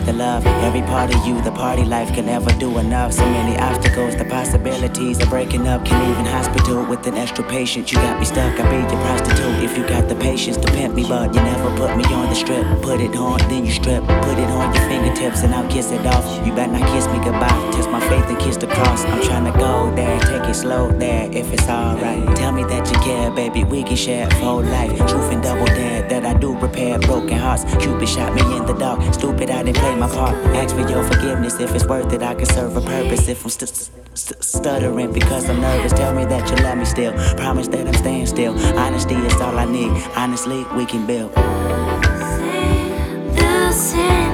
the love. Every part of you, the party life can never do enough. So many obstacles, the possibilities of breaking up. Can leave in hospital with an extra patient. You got me stuck, I'll be your prostitute if you got the patience to pimp me. But you never put me on the strip. Put it on, then you strip. Put it on your fingertips and I'll kiss it off. You better not kiss me goodbye. Test my faith and kiss the cross. I'm trying to go there, take it slow there if it's alright. Tell me that you care, baby, we can share a whole life. Truth and double dare that I do repair broken hearts. Cupid shot me in the dark. Stupid, I didn't play my part. Ask for your forgiveness if it's worth it. I can serve a purpose if I'm stuttering because I'm nervous. Tell me that you love me still. Promise that I'm staying still. Honesty is all I need. Honestly, we can build. They'll say